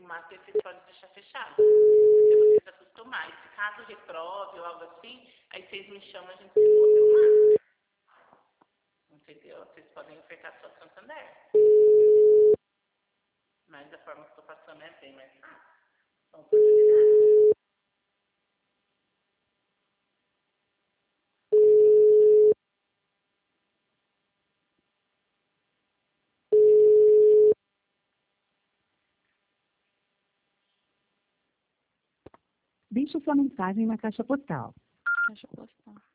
máximo vocês podem deixar fechado. Se vocês acostumarem. Se caso reprove ou algo assim, aí vocês me chamam, a gente simula pelo máximo. Entendeu? Vocês podem ofertar só Santander. Mas da forma que estou passando é bem mais fácil. São possibilidades. Deixe sua mensagem na caixa postal. Caixa postal.